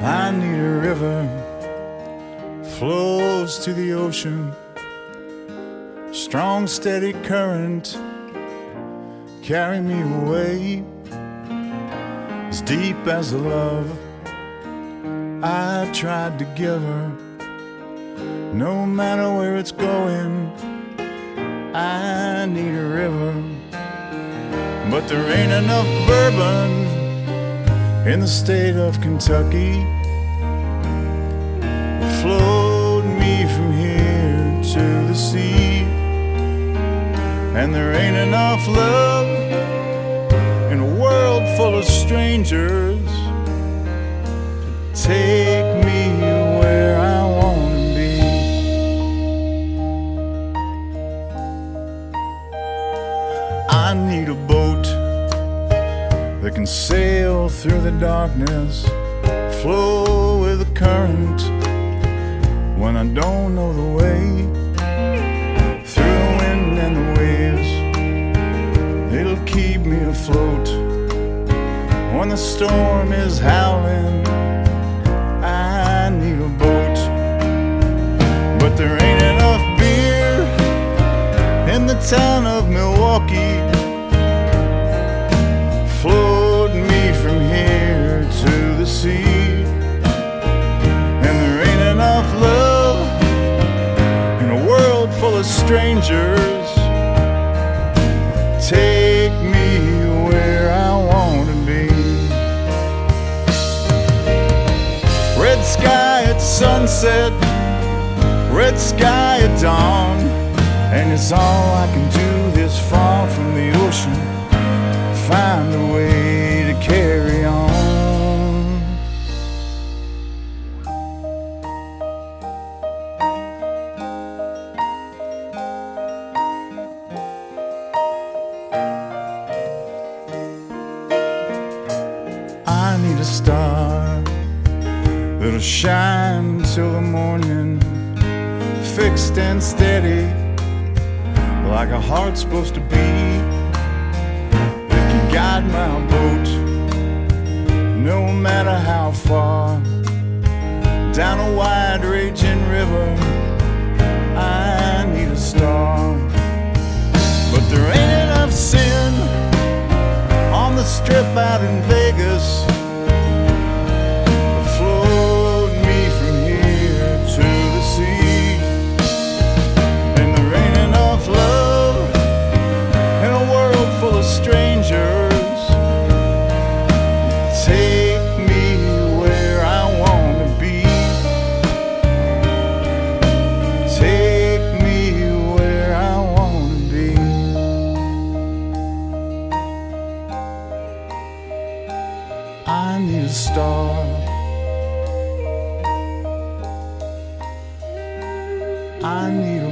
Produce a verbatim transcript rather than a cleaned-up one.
I need a river, flows to the ocean, strong steady current, carry me away, as deep as the love I tried to give her. No matter where it's going, I need a river. But there ain't enough bourbon in the state of Kentucky to float me from here to the sea. And there ain't enough love in a world full of strangers to take me where I want to be. I need a boat that can sail through the darkness, flow with the current when I don't know the way, through the wind and the waves. It'll keep me afloat when the storm is howling. I need a boat, but there ain't enough beer in the town of Milwaukee. Float me from here to the sea. And there ain't enough love in a world full of strangers. Take me where I want to be. Red sky at sunset, red sky at dawn, and it's all I can do this far from the ocean. Find a way to carry on. I need a star that'll shine till the morning, fixed and steady like a heart's supposed to be. Guide my boat, no matter how far, down a wide raging river. I need a star, but there ain't enough sin on the strip out in Vegas to float me from here to the sea. And there ain't enough love in a world full of strangers. Take me where I want to be. Take me where I want to be. I need a star. I need